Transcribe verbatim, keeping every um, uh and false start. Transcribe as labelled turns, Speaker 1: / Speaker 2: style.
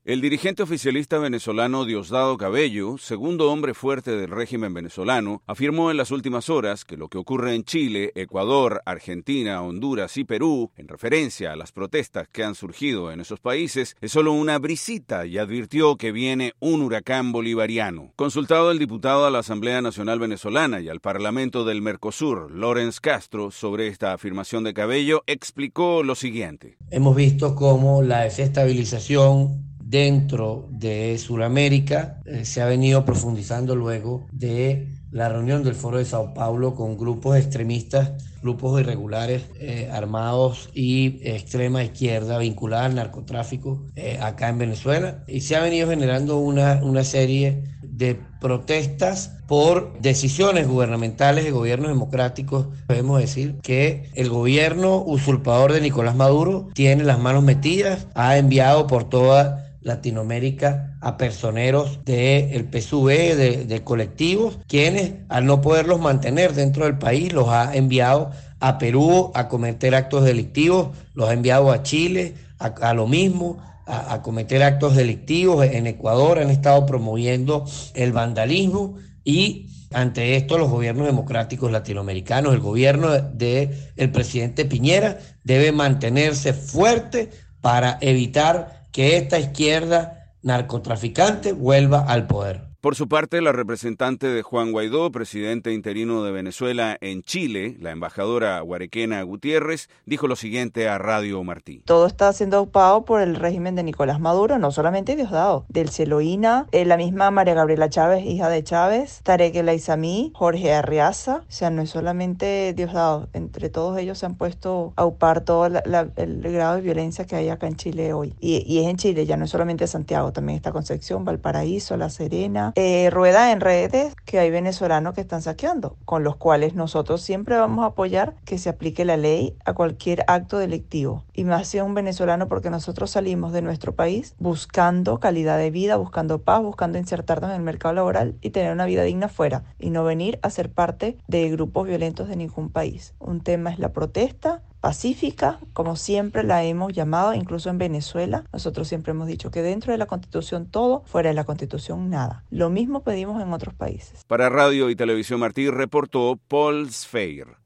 Speaker 1: El dirigente oficialista venezolano Diosdado Cabello, segundo hombre fuerte del régimen venezolano, afirmó en las últimas horas que lo que ocurre en Chile, Ecuador, Argentina, Honduras y Perú, en referencia a las protestas que han surgido en esos países, es solo una brisita y advirtió que viene un huracán bolivariano. Consultado el diputado a la Asamblea Nacional Venezolana y al Parlamento del Mercosur, Lorenz Castro, sobre esta afirmación de Cabello, explicó lo siguiente.
Speaker 2: Hemos visto cómo la desestabilización dentro de Sudamérica eh, se ha venido profundizando luego de la reunión del Foro de Sao Paulo con grupos extremistas, grupos irregulares eh, armados y extrema izquierda vinculadas al narcotráfico eh, acá en Venezuela. Y se ha venido generando una, una serie de protestas por decisiones gubernamentales de gobiernos democráticos. Podemos decir que el gobierno usurpador de Nicolás Maduro tiene las manos metidas, ha enviado por toda Latinoamérica a personeros del P S U V, de, de colectivos, quienes al no poderlos mantener dentro del país los ha enviado a Perú a cometer actos delictivos, los ha enviado a Chile a, a lo mismo, a, a cometer actos delictivos. En Ecuador han estado promoviendo el vandalismo y ante esto los gobiernos democráticos latinoamericanos, el gobierno del de presidente Piñera debe mantenerse fuerte para evitar que esta izquierda narcotraficante vuelva al poder.
Speaker 1: Por su parte, la representante de Juan Guaidó, presidente interino de Venezuela en Chile, la embajadora Guarequena Gutiérrez, dijo lo siguiente a Radio Martí.
Speaker 3: Todo está siendo ocupado por el régimen de Nicolás Maduro, no solamente Diosdado, del Celoína, eh, la misma María Gabriela Chávez, hija de Chávez, Tarek El Aizami, Jorge Arriaza. O sea, no es solamente Diosdado, entre todos ellos se han puesto a ocupar todo la, la, el grado de violencia que hay acá en Chile hoy. Y, y es en Chile, ya no es solamente Santiago, también está Concepción, Valparaíso, La Serena. Eh, rueda en redes que hay venezolanos que están saqueando, con los cuales nosotros siempre vamos a apoyar que se aplique la ley a cualquier acto delictivo. Y más si es un venezolano, porque nosotros salimos de nuestro país buscando calidad de vida, buscando paz, buscando insertarnos en el mercado laboral y tener una vida digna fuera, y no venir a ser parte de grupos violentos de ningún país. Un tema es la protesta pacífica, como siempre la hemos llamado, incluso en Venezuela. Nosotros siempre hemos dicho que dentro de la Constitución todo, fuera de la Constitución nada. Lo mismo pedimos en otros países.
Speaker 1: Para Radio y Televisión Martí reportó Paul Sfeir.